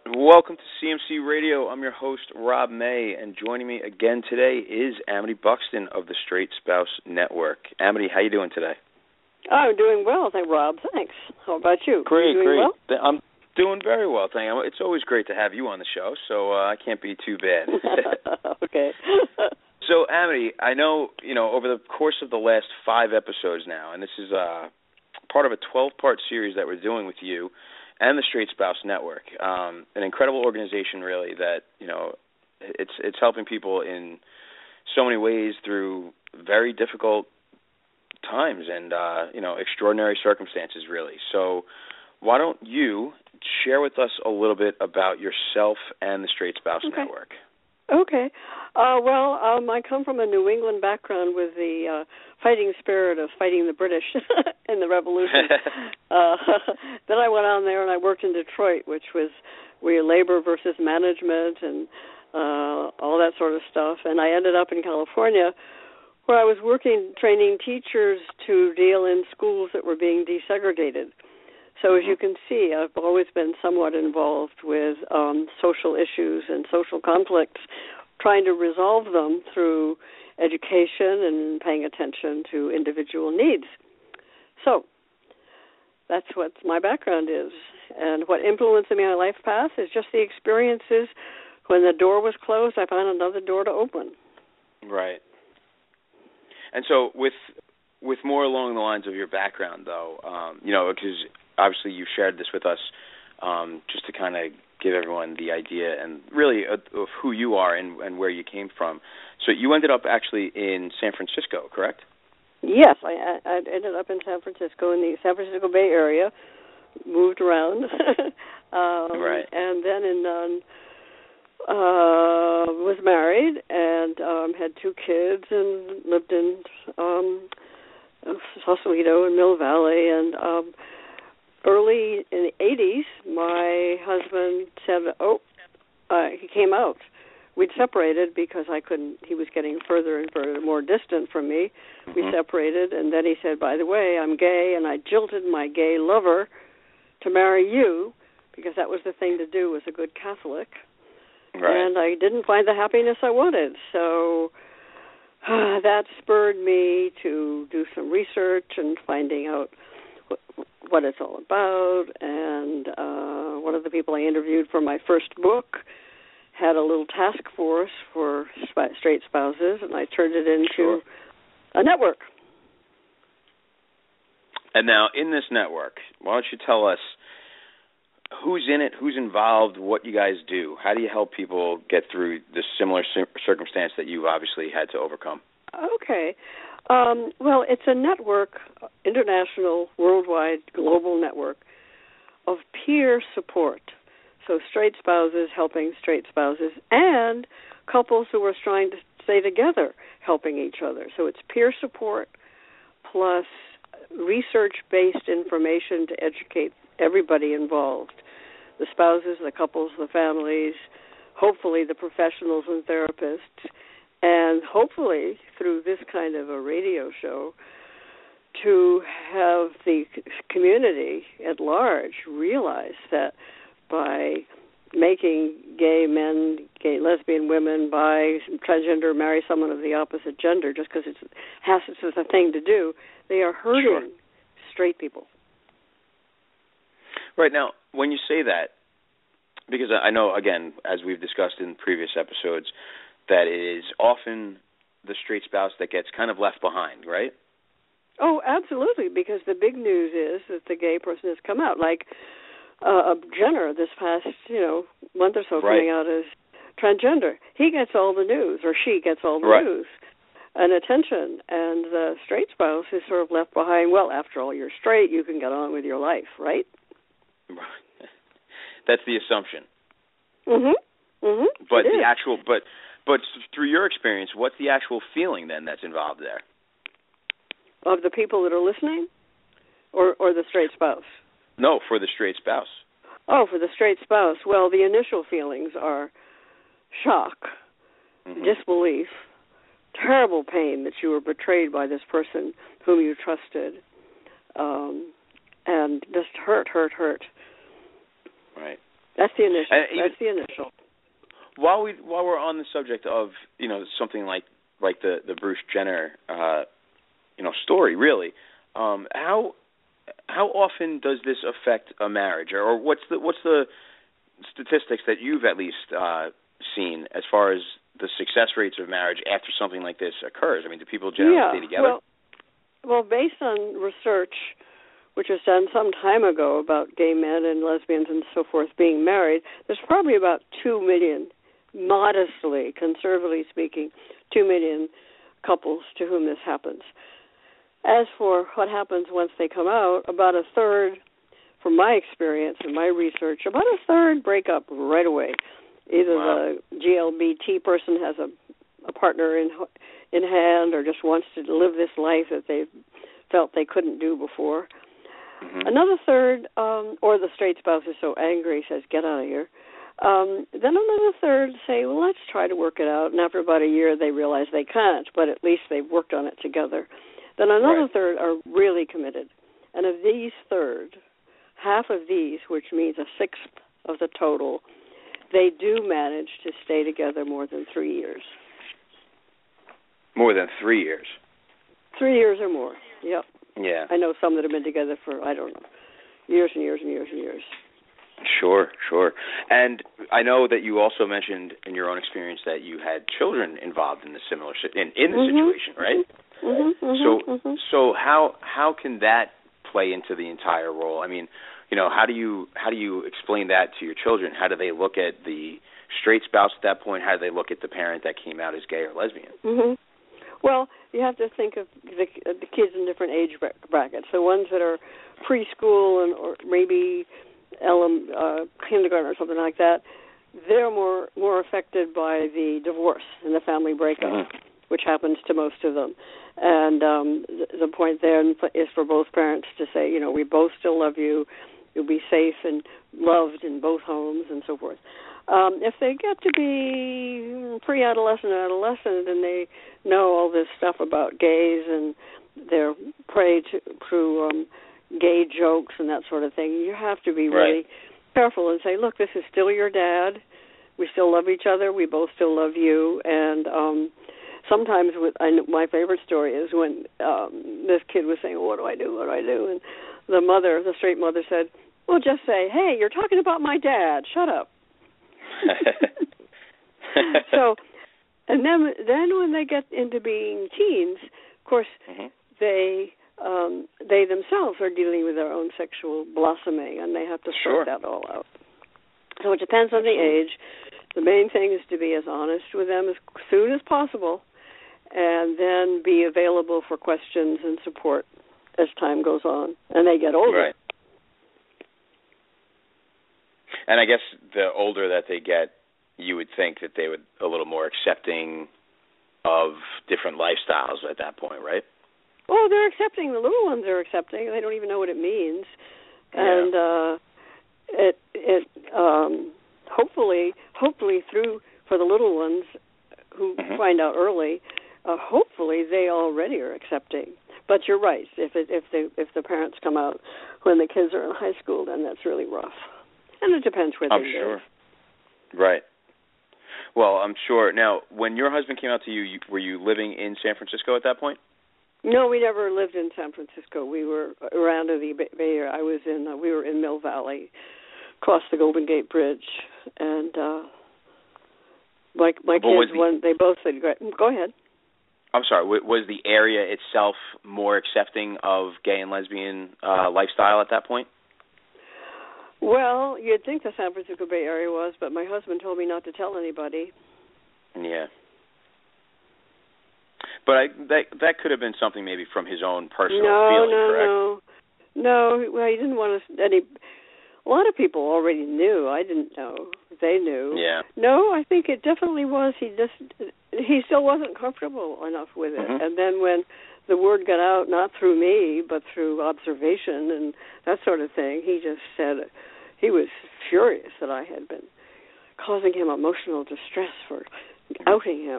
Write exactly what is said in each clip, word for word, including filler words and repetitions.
Welcome to C M C Radio. I'm your host, Rob May, and joining me again today is Amity Buxton of the Straight Spouse Network. Amity, how you doing today? I'm doing well, thank Rob. Thanks. How about you? Great, you doing great. Well? I'm doing very well, thank you. It's always great to have you on the show, so uh, I can't be too bad. Okay. So, Amity, I know, you know, over the course of the last five episodes now, and this is uh, part of a twelve-part series that we're doing with you and the Straight Spouse Network, um, an incredible organization, really, that, you know, it's it's helping people in so many ways through very difficult times and, uh, you know, extraordinary circumstances, really. So why don't you share with us a little bit about yourself and the Straight Spouse okay. Network? Okay. Uh, well, um, I come from a New England background with the uh, fighting spirit of fighting the British in the Revolution. uh, then I went on there and I worked in Detroit, which was where labor versus management and uh, all that sort of stuff. And I ended up in California where I was working, training teachers to deal in schools that were being desegregated. So as you can see, I've always been somewhat involved with um, social issues and social conflicts, trying to resolve them through education and paying attention to individual needs. So that's what my background is. And what influenced me on my life path is just the experiences. When the door was closed, I found another door to open. Right. And so with with more along the lines of your background, though, um, you know, because obviously you've shared this with us um, just to kind of give everyone the idea and really of, of who you are and, and where you came from. So you ended up actually in San Francisco, correct? Yes, I, I ended up in San Francisco, in the San Francisco Bay Area, moved around, um, right. and then in um, uh, was married and um, had two kids and lived in um, Sausalito and Mill Valley. And um, early in the eighties, my husband said, "Oh, uh, he came out." We'd separated because I couldn't. He was getting further and further more distant from me. Mm-hmm. We separated, and then he said, "By the way, I'm gay, and I jilted my gay lover to marry you because that was the thing to do as a good Catholic." Right. And I didn't find the happiness I wanted, so uh, that spurred me to do some research and finding out what, what it's all about. And uh, one of the people I interviewed for my first book had a little task force for sp- straight spouses, and I turned it into sure. a network. And now, in this network, why don't you tell us who's in it, who's involved, what you guys do? How do you help people get through this similar circumstance that you've obviously had to overcome? Okay. Um, well, it's a network, international, worldwide, global network of peer support. So straight spouses helping straight spouses and couples who are trying to stay together helping each other. So it's peer support plus research-based information to educate everybody involved, the spouses, the couples, the families, hopefully the professionals and therapists, and hopefully through this kind of a radio show to have the community at large realize that by making gay men, gay lesbian women, bi, transgender marry someone of the opposite gender just because it has it's a thing to do, they are hurting sure. straight people. Right. Now, when you say that, because I know, again, as we've discussed in previous episodes, that it is often the straight spouse that gets kind of left behind, right? Oh, absolutely, because the big news is that the gay person has come out. Like uh, Jenner this past, you know, month or so right. coming out as transgender. He gets all the news, or she gets all the right. news and attention, and the straight spouse is sort of left behind. Well, after all, you're straight, you can get on with your life, right? That's the assumption. Mhm. Mhm. But the actual, but but through your experience, what's the actual feeling then that's involved there? Of the people that are listening, or or the straight spouse? No, for the straight spouse. Oh, for the straight spouse. Well, the initial feelings are shock, mm-hmm. disbelief, terrible pain that you were betrayed by this person whom you trusted, um, and just hurt, hurt, hurt. Right. That's the initial. And even, That's the initial. While we while we're on the subject of you know something like like the the Bruce Jenner uh, you know story, really, um, how how often does this affect a marriage, or, or what's the what's the statistics that you've at least uh, seen as far as the success rates of marriage after something like this occurs? I mean, do people generally yeah, stay together? Well, well, based on research, which was done some time ago about gay men and lesbians and so forth being married, there's probably about two million, modestly, conservatively speaking, two million couples to whom this happens. As for what happens once they come out, about a third, from my experience and my research, about a third break up right away. Either wow. the G L B T person has a, a partner in in hand or just wants to live this life that they felt they couldn't do before. Mm-hmm. Another third, um, or the straight spouse is so angry, he says, get out of here. Um, then another third say, well, let's try to work it out. And after about a year, they realize they can't, but at least they've worked on it together. Then another right. third are really committed. And of these third, half of these, which means a sixth of the total, they do manage to stay together more than three years. More than three years? Three years or more, yep. Yeah. I know some that have been together for, I don't know, years and years and years and years. Sure, sure. And I know that you also mentioned in your own experience that you had children involved in the similar in, in the mm-hmm. situation, right? Mm-hmm, mm-hmm, so, mm-hmm. so how how can that play into the entire role? I mean, you know, how do you how do you explain that to your children? How do they look at the straight spouse at that point? How do they look at the parent that came out as gay or lesbian? Mm-hmm. Well, you have to think of the, the kids in different age brackets. The ones that are preschool and or maybe ele- uh, kindergarten or something like that, they're more more affected by the divorce and the family breakup, mm-hmm. which happens to most of them. And um, the, the point there is for both parents to say, you know, we both still love you. You'll be safe and loved in both homes and so forth. Um, if they get to be pre-adolescent or adolescent and they know all this stuff about gays and they're prey to, to um, gay jokes and that sort of thing, you have to be really right. careful and say, look, this is still your dad. We still love each other. We both still love you. And um, sometimes with I, my favorite story is when um, this kid was saying, what do I do, what do I do? And the mother, the straight mother said, well, just say, hey, you're talking about my dad. Shut up. So, and then then when they get into being teens, of course, mm-hmm. they um, they themselves are dealing with their own sexual blossoming, and they have to sure. sort that all out. So it depends on Absolutely. the age. The main thing is to be as honest with them as soon as possible, and then be available for questions and support as time goes on, and they get older. Right. And I guess the older that they get, you would think that they would a little more accepting of different lifestyles at that point, right? Well, they're accepting. The little ones are accepting. They don't even know what it means, yeah. and uh, it it um, hopefully hopefully through for the little ones who mm-hmm. find out early, uh, hopefully they already are accepting. But you're right. If it, if the if the parents come out when the kids are in high school, then that's really rough. And it depends where I'm they sure. live. Right. Well, I'm sure. Now, when your husband came out to you, you, were you living in San Francisco at that point? No, we never lived in San Francisco. We were around in the Bay Area. I was in. Uh, we were in Mill Valley, across the Golden Gate Bridge, and uh, my my well, kids. The, one, they both said, "Go ahead." I'm sorry. Was the area itself more accepting of gay and lesbian uh, lifestyle at that point? Well, you'd think the San Francisco Bay Area was, but my husband told me not to tell anybody. Yeah. But I, that that could have been something maybe from his own personal no, feeling, no, correct? No, no, no. Well, he didn't want us. Any. A lot of people already knew. I didn't know. They knew. Yeah. No, I think it definitely was. He just he still wasn't comfortable enough with it. Mm-hmm. And then when the word got out, not through me, but through observation and that sort of thing, he just said he was furious that I had been causing him emotional distress for outing him.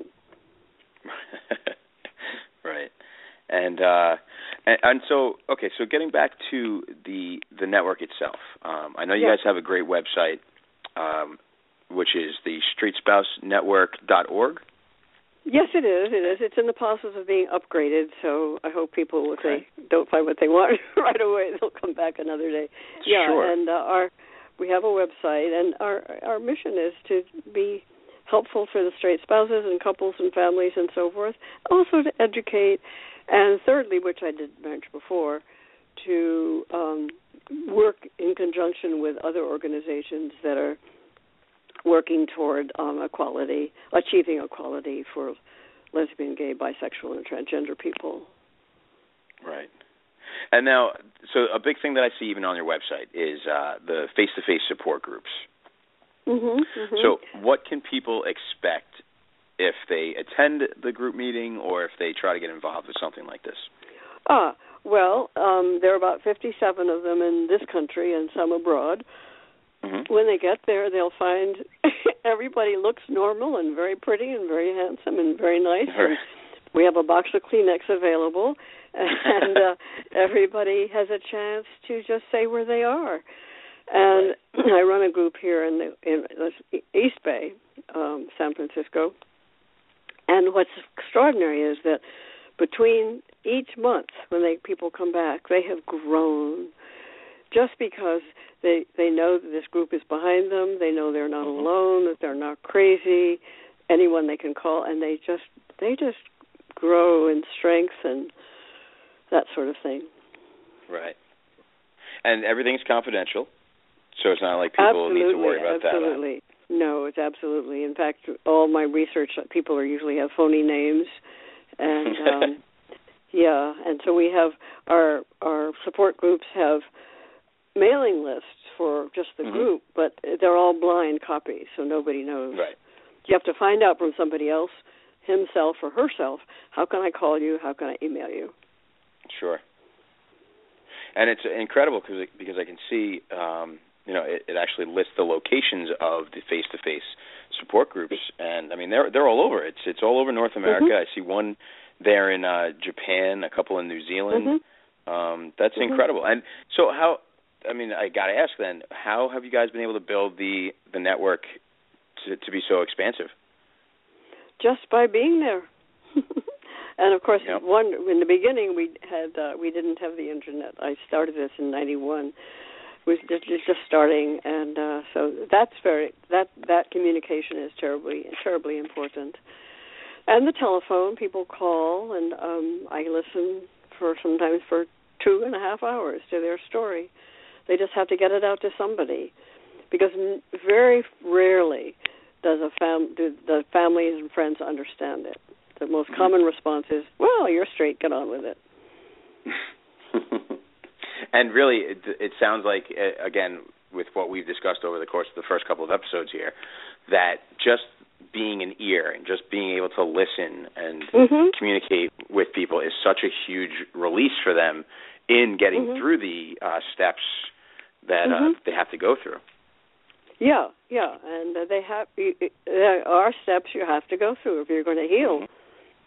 Right. And, uh, and and so okay, so getting back to the the network itself, um, I know you yeah. guys have a great website. um, which is the straight spouse network dot org. Yes, it is. It is. It's in the process of being upgraded, so I hope people, if okay. they don't find what they want right away, they'll come back another day. Yeah, sure. and uh, our we have a website, and our our mission is to be helpful for the straight spouses and couples and families and so forth, also to educate, and thirdly, which I did mention before, to um, work in conjunction with other organizations that are working toward um, equality, achieving equality for lesbian, gay, bisexual, and transgender people. Right. And now, so a big thing that I see even on your website is uh, the face-to-face support groups. Mm-hmm, mm-hmm. So what can people expect if they attend the group meeting or if they try to get involved with something like this? Ah, well, um, there are about fifty-seven of them in this country and some abroad. Mm-hmm. When they get there, they'll find everybody looks normal and very pretty and very handsome and very nice. Right. And we have a box of Kleenex available, and uh, everybody has a chance to just say where they are. And right. I run a group here in the in the East Bay, um, San Francisco. And what's extraordinary is that between each month, when they people come back, they have grown. Just because they they know that this group is behind them, they know they're not alone, that they're not crazy, anyone they can call, and they just they just grow in strength and that sort of thing. Right. And everything's confidential. So it's not like people absolutely, need to worry about absolutely. that. Absolutely. No, it's absolutely. In fact, all my research, people are usually have phony names. And, um, yeah, and so we have our our support groups have mailing lists for just the mm-hmm. group, but they're all blind copies, so nobody knows. Right. You have to find out from somebody else, himself or herself, how can I call you, how can I email you? Sure. And it's incredible because because I can see, um, you know, it, it actually lists the locations of the face-to-face support groups, and I mean they're they're all over. It's it's all over North America. Mm-hmm. I see one there in uh, Japan, a couple in New Zealand. Mm-hmm. Um, that's mm-hmm. incredible. And so how? I mean, I got to ask then, how have you guys been able to build the the network to to be so expansive? Just by being there. And of course, yep. one in the beginning we had uh, we didn't have the internet. I started this in ninety-one. It was just, just starting, and uh, so that's very that that communication is terribly terribly important. And the telephone, people call, and um, I listen for sometimes for two and a half hours to their story. They just have to get it out to somebody, because very rarely does a fam do the families and friends understand it. The most common response is, well, you're straight, get on with it. And really, it, it sounds like, again, with what we've discussed over the course of the first couple of episodes here, that just being an ear and just being able to listen and mm-hmm. communicate with people is such a huge release for them in getting mm-hmm. through the uh, steps that mm-hmm. uh, they have to go through. Yeah, yeah, and uh, they have. There are steps you have to go through if you're going to heal. Mm-hmm.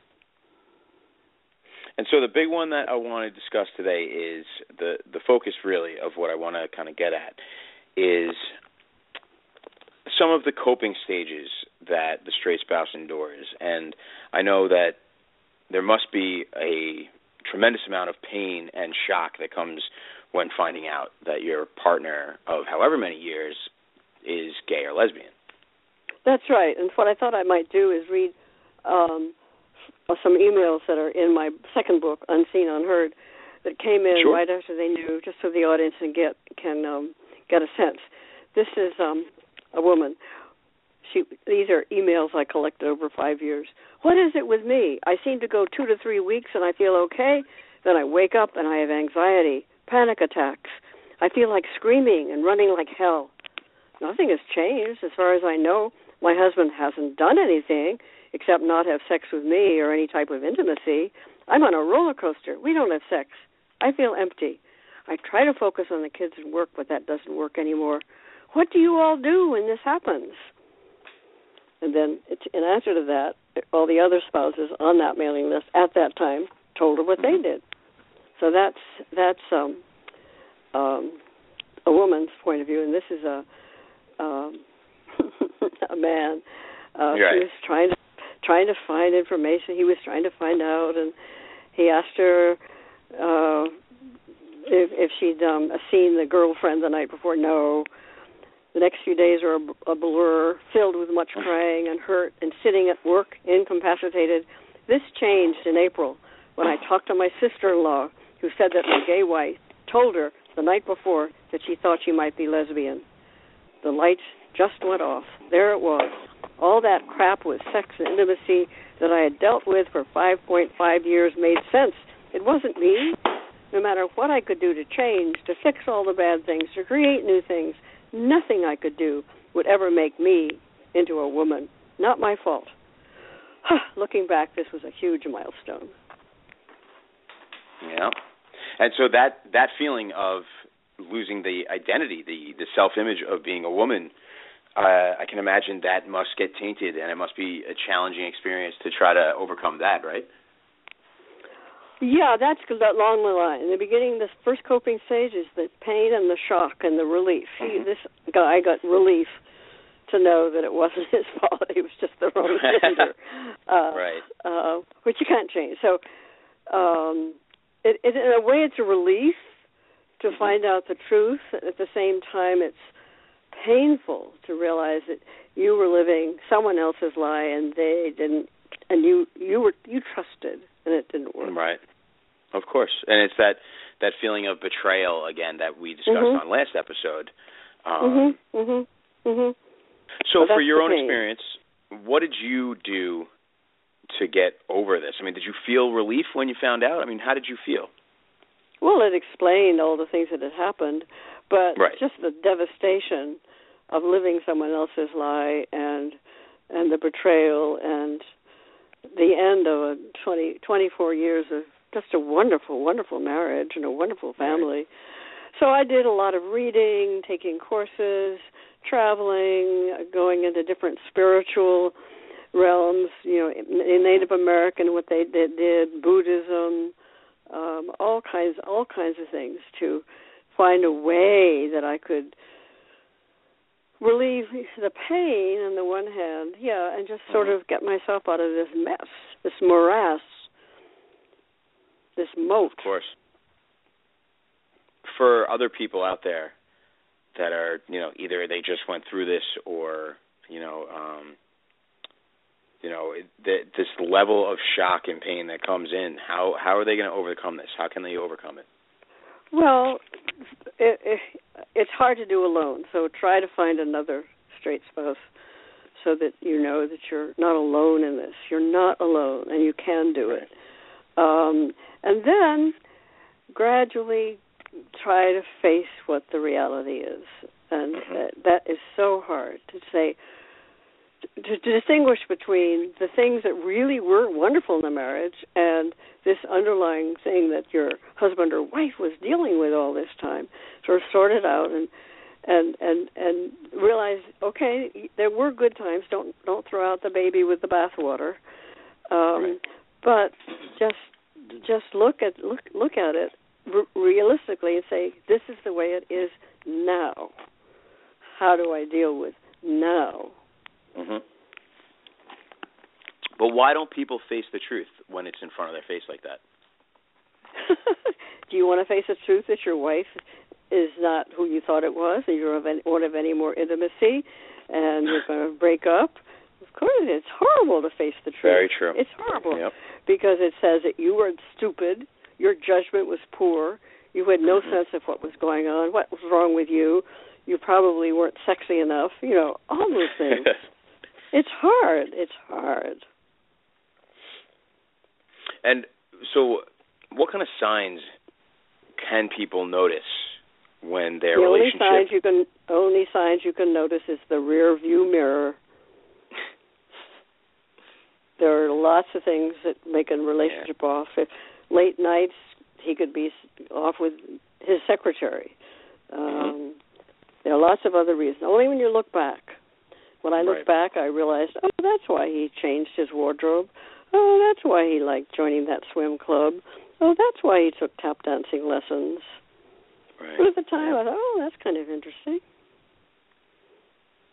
And so the big one that I want to discuss today is the, the focus really of what I want to kind of get at is some of the coping stages that the straight spouse endures. And I know that there must be a tremendous amount of pain and shock that comes when finding out that your partner of however many years is gay or lesbian. That's right. And what I thought I might do is read um, some emails that are in my second book, Unseen, Unheard, that came in sure. right after they knew, just so the audience can get can um, get a sense. This is um, a woman. She. These are emails I collected over five years. What is it with me? I seem to go two to three weeks and I feel okay. Then I wake up and I have anxiety, panic attacks. I feel like screaming and running like hell. Nothing has changed. As far as I know, my husband hasn't done anything except not have sex with me or any type of intimacy. I'm on a roller coaster. We don't have sex. I feel empty. I try to focus on the kids and work, but that doesn't work anymore. What do you all do when this happens? And then it's, in answer to that, all the other spouses on that mailing list at that time told her what they did. So that's that's um, um, a woman's point of view, and this is a um, man. Uh, right. She was trying to trying to find information. He was trying to find out, and he asked her uh, if, if she'd um, seen the girlfriend the night before. No. The next few days are a, a blur, filled with much crying and hurt, and sitting at work incapacitated. This changed in April when I talked to my sister-in-law, who said that my gay wife told her the night before that she thought she might be lesbian. The lights just went off. There it was. All that crap with sex and intimacy that I had dealt with for five point five years made sense. It wasn't me. No matter what I could do to change, to fix all the bad things, to create new things, nothing I could do would ever make me into a woman. Not my fault. Looking back, this was a huge milestone. Yeah. And so that, that feeling of losing the identity, the, the self-image of being a woman, uh, I can imagine that must get tainted, and it must be a challenging experience to try to overcome that, right? Yeah, that's along the line. In the beginning, the first coping stage is the pain and the shock and the relief. Mm-hmm. He, this guy got relief to know that it wasn't his fault. He was just the wrong gender, uh, right? Uh, which you can't change. So, um, it, it, in a way, it's a relief to mm-hmm. find out the truth. At the same time, it's painful to realize that you were living someone else's lie, and they didn't, and you you were you trusted, and it didn't work. Right. Of course, and it's that that feeling of betrayal again that we discussed mm-hmm. on last episode. Um, mm-hmm. Mm-hmm. Mm-hmm. So, well, for your own pain. experience, what did you do to get over this? I mean, did you feel relief when you found out? I mean, how did you feel? Well, it explained all the things that had happened, but right. just the devastation of living someone else's lie and and the betrayal and the end of a twenty, twenty-four years of just a wonderful, wonderful marriage and a wonderful family. Right. So I did a lot of reading, taking courses, traveling, going into different spiritual realms, you know, in Native American, what they did, did Buddhism, um, all kinds, all kinds of things to find a way that I could relieve the pain on the one hand, yeah, and just sort of get myself out of this mess, this morass, this moat. Of course. For other people out there that are, you know, either they just went through this or, you know, um, you know, the, this level of shock and pain that comes in, how how are they going to overcome this? How can they overcome it? Well, it, it, it's hard to do alone, so try to find another straight spouse so that you know that you're not alone in this. You're not alone, and you can do it. Um, and then gradually try to face what the reality is. And mm-hmm. that, that is so hard to say, to, to distinguish between the things that really were wonderful in the marriage and this underlying thing that your husband or wife was dealing with all this time. Sort of sort it out and and and and realize, okay, there were good times. Don't don't throw out the baby with the bathwater. Um, right. But just just look at look look at it r- realistically and say, this is the way it is now. How do I deal with now? Mm-hmm. But why don't people face the truth when it's in front of their face like that? Do you want to face the truth that your wife is not who you thought it was, and you don't want to have any more intimacy, and you're going to break up? Of course, it's horrible to face the truth. Very true. It's horrible yep. because it says that you were stupid, your judgment was poor, you had no mm-hmm. sense of what was going on, what was wrong with you, you probably weren't sexy enough, you know, all those things. It's hard. It's hard. And so what kind of signs can people notice when their the relationship... Only signs you can, only signs you can notice is the rear view mirror. There are lots of things that make a relationship yeah. off. If late nights, he could be off with his secretary. Um, mm-hmm. There are lots of other reasons. Only when you look back. When I look right. back, I realized, oh, that's why he changed his wardrobe. Oh, that's why he liked joining that swim club. Oh, that's why he took tap dancing lessons. Right. But at the time, I thought, oh, that's kind of interesting.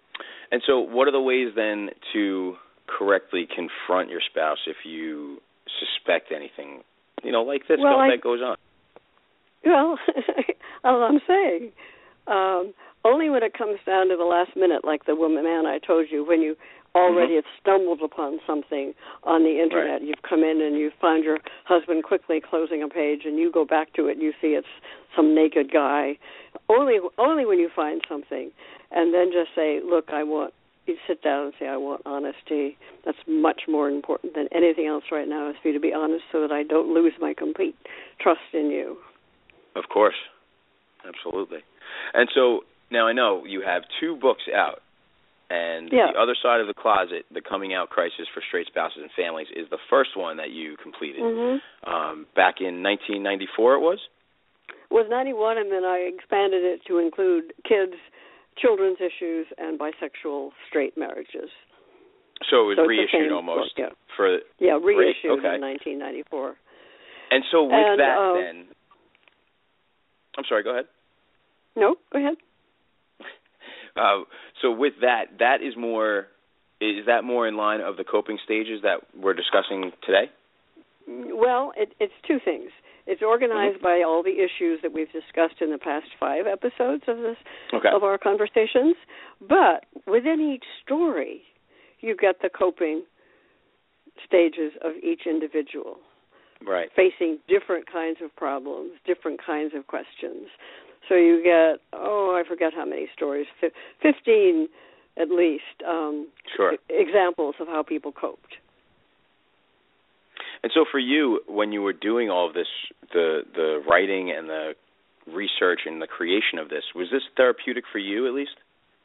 And so what are the ways then to correctly confront your spouse if you suspect anything, you know, like this well, go, I, that goes on? Well, all I'm saying, um, only when it comes down to the last minute, like the woman man I told you, when you already mm-hmm. have stumbled upon something on the internet, right. you've come in and you find your husband quickly closing a page, and you go back to it and you see it's some naked guy. Only, only when you find something, and then just say, look, I want. You sit down and say, I want honesty. That's much more important than anything else right now, is for you to be honest so that I don't lose my complete trust in you. Of course. Absolutely. And so now I know you have two books out, and yeah. The Other Side of the Closet, The Coming Out Crisis for Straight Spouses and Families, is the first one that you completed. Mm-hmm. Um, back in nineteen ninety-four it was? It was ninety-one, and then I expanded it to include kids, children's issues, and bisexual straight marriages. So it was so reissued almost? Book, yeah. For yeah, reissued okay. in nineteen ninety-four. And so with and, that uh, then, I'm sorry, go ahead. No, go ahead. Uh, so with that, that is more, is that more in line of the coping stages that we're discussing today? Well, it, it's two things. It's organized mm-hmm. by all the issues that we've discussed in the past five episodes of this okay. of our conversations. But within each story, you get the coping stages of each individual. Right. Facing different kinds of problems, different kinds of questions. So you get, oh, I forget how many stories, fifteen at least, um, sure. examples of how people coped. And so for you, when you were doing all of this, the the writing and the research and the creation of this, was this therapeutic for you at least?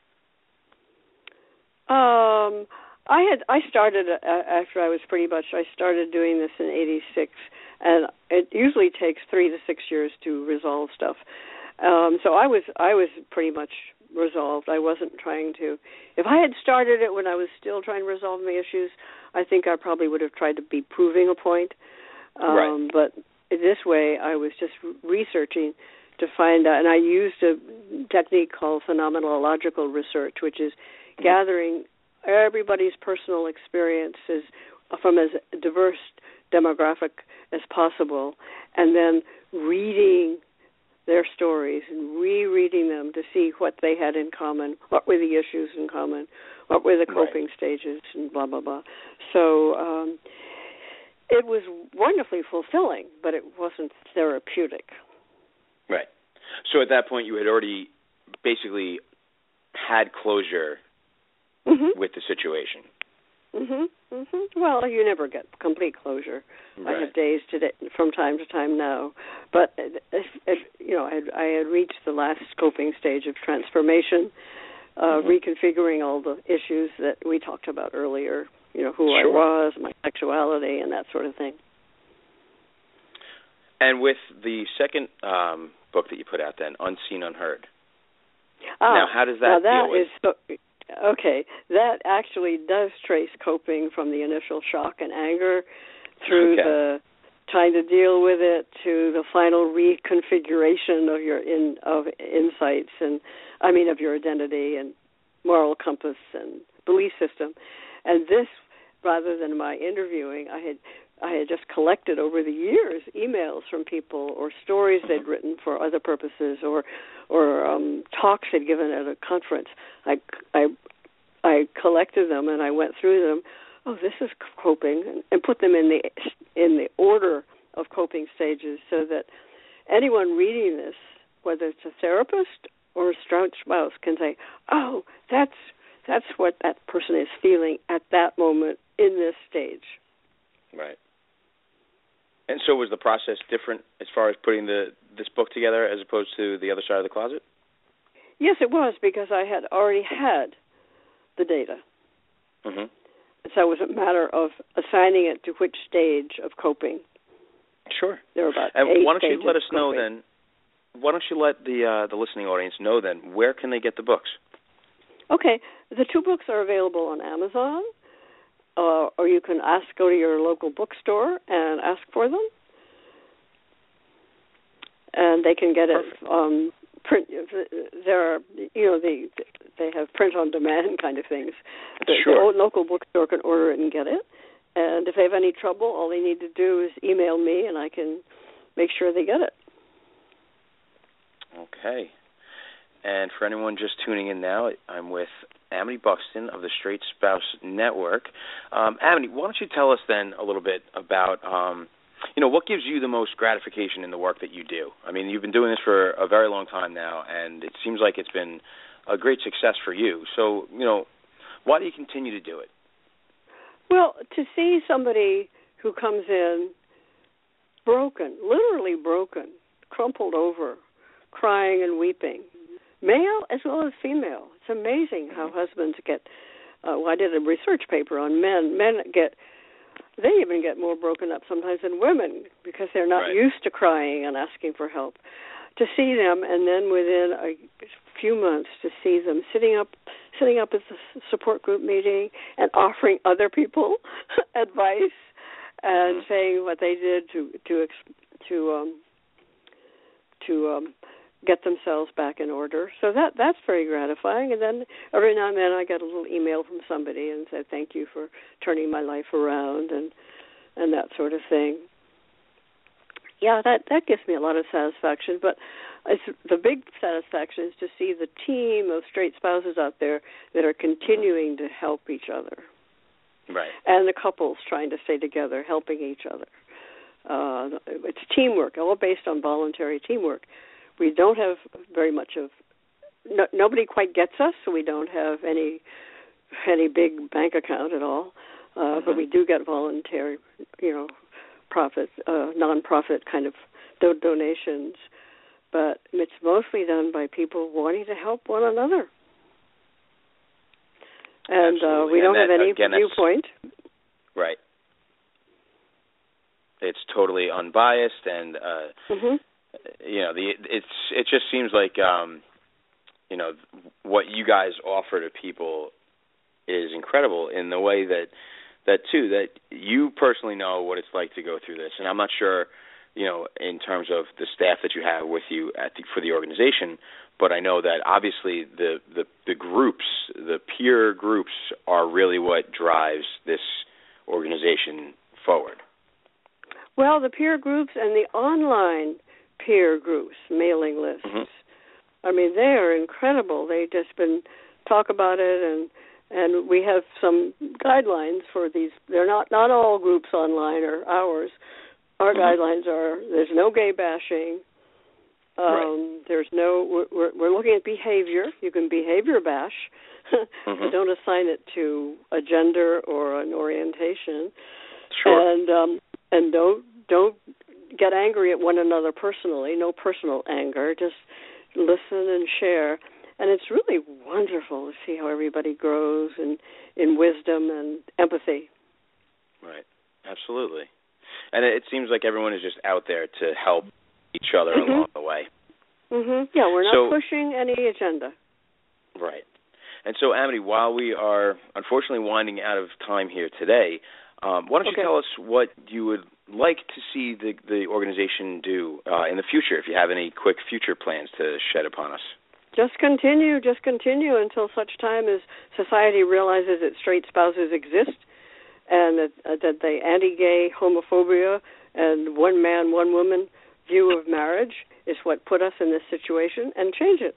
Um, I had I started uh, after I was pretty much, I started doing this in eighty-six, and it usually takes three to six years to resolve stuff. Um, so I was I was pretty much resolved. I wasn't trying to. If I had started it when I was still trying to resolve my issues, I think I probably would have tried to be proving a point. Um, right. But this way, I was just researching to find out, and I used a technique called phenomenological research, which is mm-hmm. gathering everybody's personal experiences from as diverse demographic as possible, and then reading their stories and rereading them to see what they had in common, what were the issues in common, what were the coping right. stages, and blah, blah, blah. So um, it was wonderfully fulfilling, but it wasn't therapeutic. Right. So at that point, you had already basically had closure mm-hmm. with the situation. Mhm. Mhm. Well, you never get complete closure. Right. I have days today, from time to time now, but it, it, you know, I had, I had reached the last coping stage of transformation, uh, mm-hmm. reconfiguring all the issues that we talked about earlier. You know, who sure. I was, my sexuality, and that sort of thing. And with the second um, book that you put out, then, Unseen, Unheard. Ah, now, how does that now that deal with? Is so, Okay, that actually does trace coping from the initial shock and anger through okay. the trying to deal with it to the final reconfiguration of your in of insights and I mean of your identity and moral compass and belief system. And this, rather than my interviewing, I had I had just collected over the years emails from people or stories they'd written for other purposes or or um, talks they'd given at a conference. I, I, I collected them and I went through them. Oh, this is coping, and, and put them in the in the order of coping stages so that anyone reading this, whether it's a therapist or a straight spouse, can say, oh, that's that's what that person is feeling at that moment in this stage. Right. And so was the process different as far as putting the this book together as opposed to The Other Side of the Closet? Yes, it was, because I had already had the data. Mm-hmm. So it was a matter of assigning it to which stage of coping. Sure. There were about and eight why don't you let us of know coping. then, why don't you let the uh, the listening audience know then, where can they get the books? Okay. The two books are available on Amazon, uh, or you can ask go to your local bookstore and ask for them. And they can get Perfect. it um, print. There are, you know, they they have print on demand kind of things. The, sure. the local bookstore can order it and get it. And if they have any trouble, all they need to do is email me, and I can make sure they get it. Okay. And for anyone just tuning in now, I'm with Amity Buxton of the Straight Spouse Network. Um, Amity, why don't you tell us then a little bit about, um, you know, what gives you the most gratification in the work that you do? I mean, you've been doing this for a very long time now, and it seems like it's been a great success for you. So, you know, why do you continue to do it? Well, to see somebody who comes in broken, literally broken, crumpled over, crying and weeping, male as well as female. It's amazing how husbands get, uh, well, I did a research paper on men. Men get, they even get more broken up sometimes than women because they're not right. used to crying and asking for help. To see them, and then within a few months to see them sitting up sitting up at the support group meeting and offering other people advice and mm-hmm. saying what they did to to to um, to um, get themselves back in order. So that that's very gratifying. And then every now and then I get a little email from somebody and say thank you for turning my life around and and that sort of thing. Yeah, that that gives me a lot of satisfaction. But it's, the big satisfaction is to see the team of straight spouses out there that are continuing to help each other. Right. And the couples trying to stay together, helping each other. Uh, it's teamwork, all based on voluntary teamwork. We don't have very much of, no, nobody quite gets us, so we don't have any any big bank account at all. Uh, mm-hmm. But we do get voluntary, you know, profit, uh, non-profit kind of do- donations. But it's mostly done by people wanting to help one another. And uh, we don't and that, have any again, viewpoint. Right. It's totally unbiased, and uh, mm-hmm. you know, the it's it just seems like um, you know, what you guys offer to people is incredible in the way that that too that you personally know what it's like to go through this, and I'm not sure, you know, in terms of the staff that you have with you at the, for the organization, but I know that obviously the, the, the groups, the peer groups, are really what drives this organization forward. Well, the peer groups and the online peer groups, mailing lists, mm-hmm. I mean, they are incredible. They just been talk about it, and and we have some guidelines for these. They're not, not all groups online or ours. Our mm-hmm. guidelines are there's no gay bashing. Um, right. There's no. We're, we're looking at behavior. You can behavior bash. mm-hmm. Don't assign it to a gender or an orientation. Sure. And um, and don't don't get angry at one another personally. No personal anger. Just listen and share. And it's really wonderful to see how everybody grows in in wisdom and empathy. Right. Absolutely. And it seems like everyone is just out there to help each other mm-hmm. along the way. Mm-hmm. Yeah, we're not so, pushing any agenda. Right. And so, Amity, while we are unfortunately winding out of time here today, um, why don't okay. you tell us what you would like to see the, the organization do uh, in the future, if you have any quick future plans to shed upon us? Just continue, just continue until such time as society realizes that straight spouses exist, and that, uh, that the anti-gay homophobia and one man, one woman view of marriage is what put us in this situation, and change it.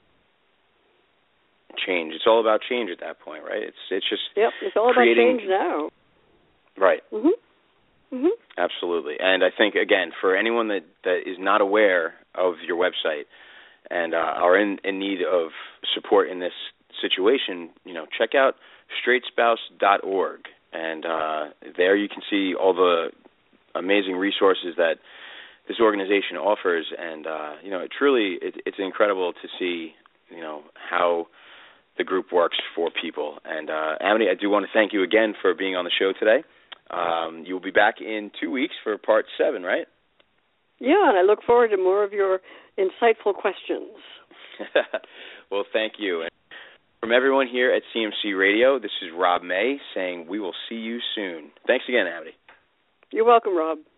Change. It's all about change at that point, right? It's it's just yep. It's all creating... about change now. Right. Mhm. Mhm. Absolutely. And I think again, for anyone that, that is not aware of your website and uh, are in, in need of support in this situation, you know, check out straight spouse dot org. And uh, there you can see all the amazing resources that this organization offers. And, uh, you know, it truly, it, it's incredible to see, you know, how the group works for people. And, uh, Amity, I do want to thank you again for being on the show today. Um, you'll be back in two weeks for part seven, right? Yeah, and I look forward to more of your insightful questions. Well, thank you. And from everyone here at C M C Radio, this is Rob May saying we will see you soon. Thanks again, Amity. You're welcome, Rob.